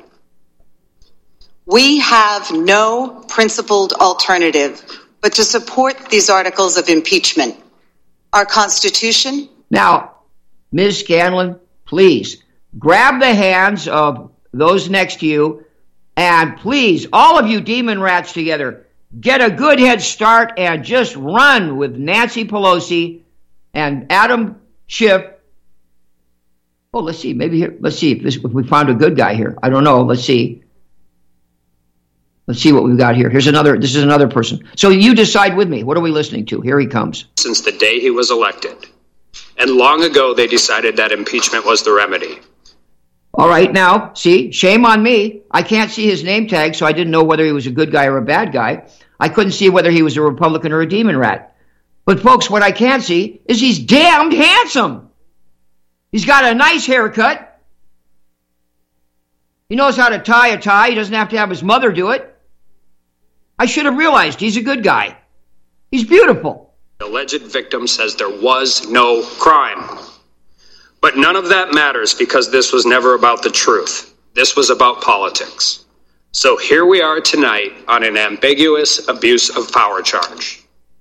We have no principled alternative but to support these articles of impeachment. Our Constitution. Now, Miz Scanlon, please grab the hands of those next to you, and please, all of you demon rats together, get a good head start and just run with Nancy Pelosi and Adam Schiff. Oh, let's see. Maybe here. Let's see if, this, if we found a good guy here. I don't know. Let's see. Let's see what we've got here. Here's another. This is another person. So you decide with me. What are we listening to? Here he comes. Since the day he was elected. And long ago, they decided that impeachment was the remedy. All right. Now, see, shame on me. I can't see his name tag, so I didn't know whether he was a good guy or a bad guy. I couldn't see whether he was a Republican or a demon rat. But, folks, what I can see is he's damned handsome. He's got a nice haircut. He knows how to tie a tie. He doesn't have to have his mother do it. I should have realized he's a good guy. He's beautiful. The alleged victim says there was no crime. But none of that matters because this was never about the truth. This was about politics. So here we are tonight on an ambiguous abuse of power charge.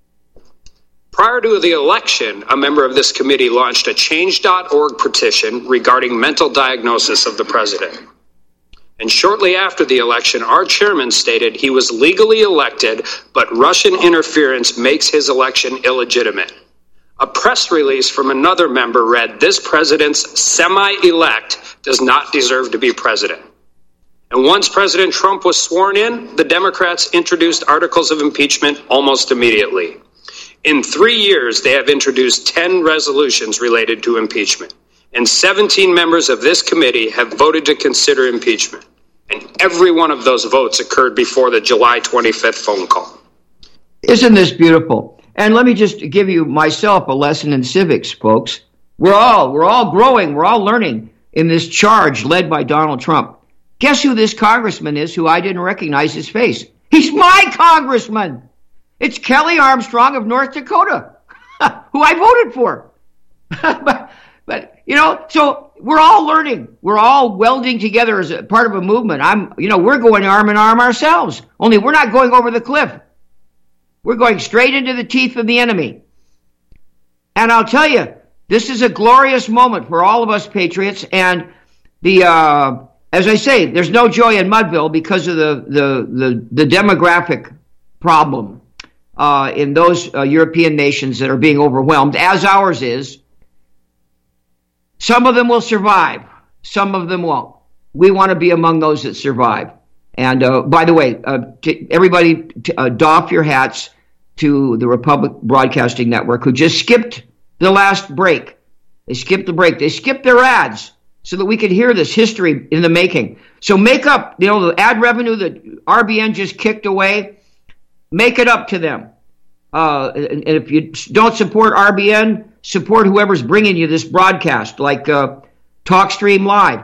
Prior to the election, a member of this committee launched a change dot org petition regarding mental diagnosis of the president. And shortly after the election, our chairman stated he was legally elected, but Russian interference makes his election illegitimate. A press release from another member read, "This president's semi-elect does not deserve to be president." And once President Trump was sworn in, the Democrats introduced articles of impeachment almost immediately. In three years, they have introduced ten resolutions related to impeachment. And seventeen members of this committee have voted to consider impeachment. And every one of those votes occurred before the July twenty-fifth phone call. Isn't this beautiful? And let me just give you myself a lesson in civics, folks. We're all, we're all growing, we're all learning in this charge led by Donald Trump. Guess who this congressman is who I didn't recognize his face? He's my congressman. It's Kelly Armstrong of North Dakota, who I voted for. but, but, you know, so we're all learning. We're all welding together as a part of a movement. I'm, you know, we're going arm in arm ourselves, only we're not going over the cliff. We're going straight into the teeth of the enemy. And I'll tell you, this is a glorious moment for all of us patriots. And the, uh, as I say, there's no joy in Mudville because of the, the, the, the demographic problem uh, in those uh, European nations that are being overwhelmed, as ours is. Some of them will survive. Some of them won't. We want to be among those that survive. And uh, by the way, uh, t- everybody t- uh, doff your hats to the Republic Broadcasting Network, who just skipped the last break. They skipped the break. They skipped their ads so that we could hear this history in the making. So make up, you know, the ad revenue that R B N just kicked away, make it up to them. Uh, and if you don't support R B N, support whoever's bringing you this broadcast, like uh, TalkStream Live.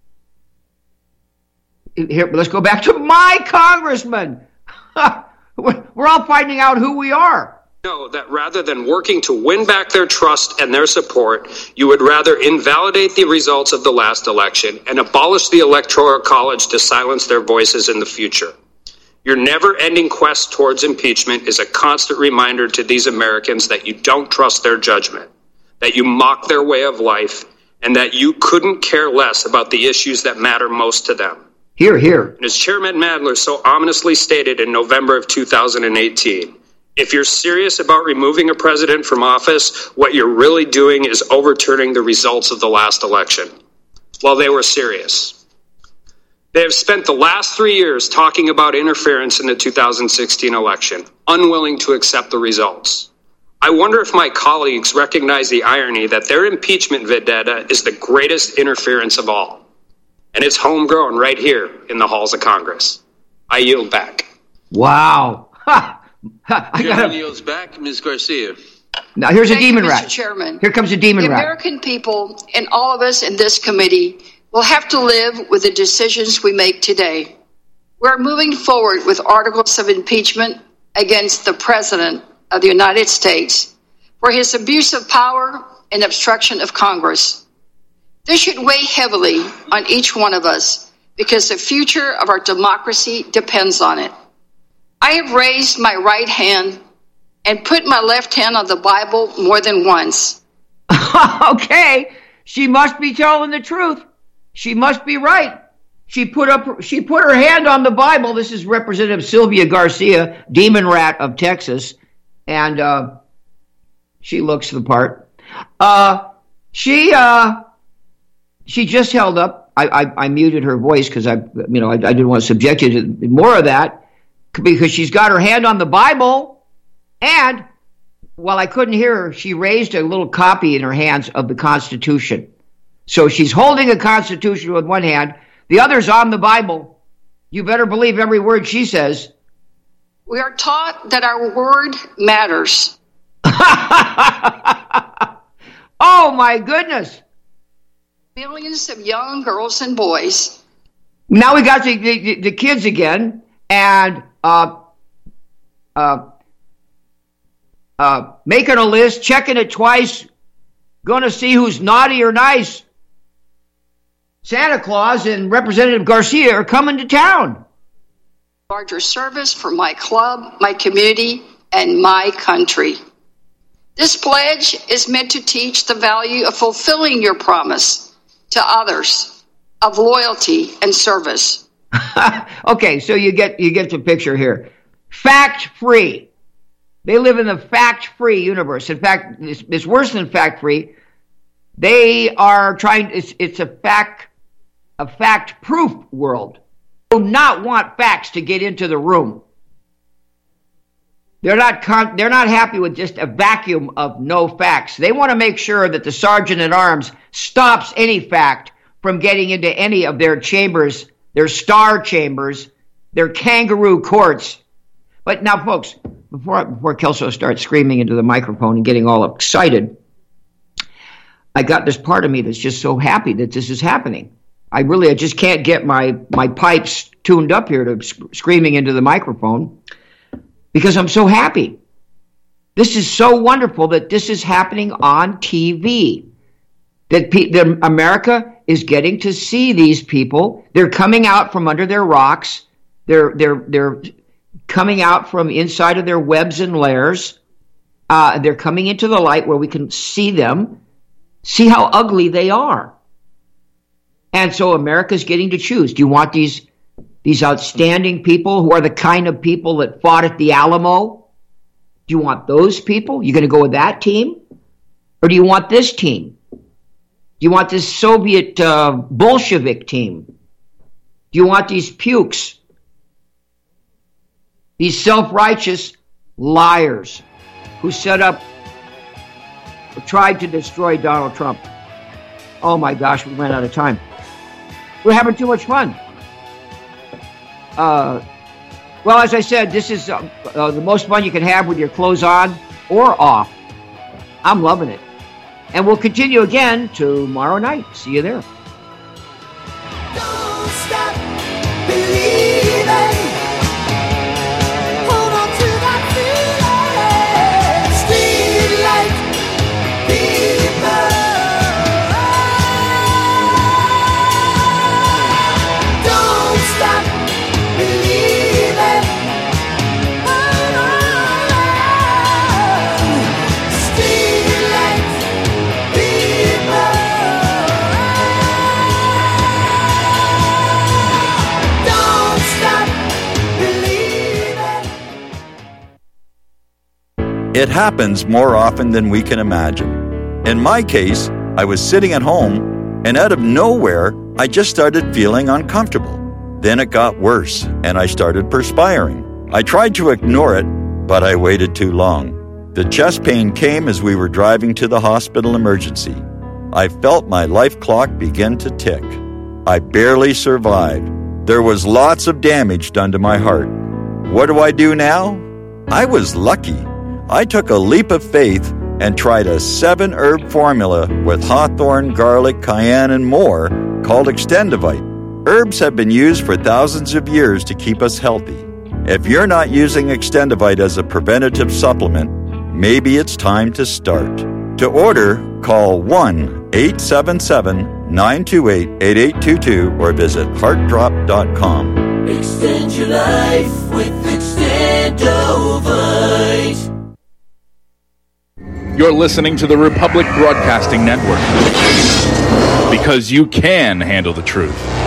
Here, let's go back to my congressman. We're all finding out who we are. Know that rather than working to win back their trust and their support, you would rather invalidate the results of the last election and abolish the Electoral College to silence their voices in the future. Your never-ending quest towards impeachment is a constant reminder to these Americans that you don't trust their judgment, that you mock their way of life, and that you couldn't care less about the issues that matter most to them. Here, here. And as Chairman Madler so ominously stated in November of two thousand eighteen, if you're serious about removing a president from office, what you're really doing is overturning the results of the last election. Well, they were serious. They have spent the last three years talking about interference in the two thousand sixteen election, unwilling to accept the results. I wonder if my colleagues recognize the irony that their impeachment vendetta is the greatest interference of all. And it's homegrown right here in the halls of Congress. I yield back. Wow. Ha! Ha! I Chairman gotta... yields back. Miz Garcia. Now here's Thank a demon you, rat. Mister Chairman. Here comes a demon the rat. The American people and all of us in this committee will have to live with the decisions we make today. We're moving forward with articles of impeachment against the President of the United States for his abuse of power and obstruction of Congress. This should weigh heavily on each one of us because the future of our democracy depends on it. I have raised my right hand and put my left hand on the Bible more than once. Okay. She must be telling the truth. She must be right. She put up. She put her hand on the Bible. This is Representative Sylvia Garcia, Demon Rat of Texas, and uh, she looks the part. Uh, she uh, she just held up. I, I, I muted her voice because I, you know, I, I didn't want to subject you to more of that because she's got her hand on the Bible, and while I couldn't hear her, she raised a little copy in her hands of the Constitution. So she's holding a Constitution with one hand. The other's on the Bible. You better believe every word she says. We are taught that our word matters. Oh, my goodness. Millions of young girls and boys. Now we got the, the, the kids again, and uh, uh, uh, making a list, checking it twice, going to see who's naughty or nice. Santa Claus and Representative Garcia are coming to town. Larger service for my club, my community, and my country. This pledge is meant to teach the value of fulfilling your promise to others, of loyalty and service. Okay, so you get you get the picture here. Fact-free. They live in the fact-free universe. In fact, it's, it's worse than fact-free. They are trying. It's it's a fact a fact-proof world. They do not want facts to get into the room. They're not con- they're not happy with just a vacuum of no facts. They want to make sure that the sergeant at arms stops any fact from getting into any of their chambers, their star chambers, their kangaroo courts. But now, folks, before before Kelso starts screaming into the microphone and getting all excited, I got this part of me that's just so happy that this is happening. I really, I just can't get my my pipes tuned up here to sc- screaming into the microphone. Because I'm so happy. This is so wonderful that this is happening on T V. That, pe- that America is getting to see these people. They're coming out from under their rocks. They're they're they're coming out from inside of their webs and lairs. Uh, they're coming into the light where we can see them, see how ugly they are. And so America's getting to choose. Do you want these? These outstanding people who are the kind of people that fought at the Alamo? Do you want those people? You going to go with that team? Or do you want this team? Do you want this Soviet uh, Bolshevik team? Do you want these pukes? These self-righteous liars who set up, tried to destroy Donald Trump. Oh my gosh, we ran out of time. We're having too much fun. Uh, well, as I said, this is uh, uh, the most fun you can have with your clothes on or off. I'm loving it. And we'll continue again tomorrow night. See you there. Don't stop believing. Hold on to that feeling. Streetlight people. Don't stop believing. Hold on. Streetlight people. Don't stop believing. It happens more often than we can imagine. In my case, I was sitting at home, and out of nowhere, I just started feeling uncomfortable. Then it got worse, and I started perspiring. I tried to ignore it, but I waited too long. The chest pain came as we were driving to the hospital emergency. I felt my life clock begin to tick. I barely survived. There was lots of damage done to my heart. What do I do now? I was lucky. I took a leap of faith and tried a seven-herb formula with hawthorn, garlic, cayenne, and more called Extendivite. Herbs have been used for thousands of years to keep us healthy. If you're not using Extendivite as a preventative supplement, maybe it's time to start. To order, call one eight seven seven, nine two eight, eight eight two two or visit heart drop dot com. Extend your life with Extendovite. You're listening to the Republic Broadcasting Network, because you can handle the truth.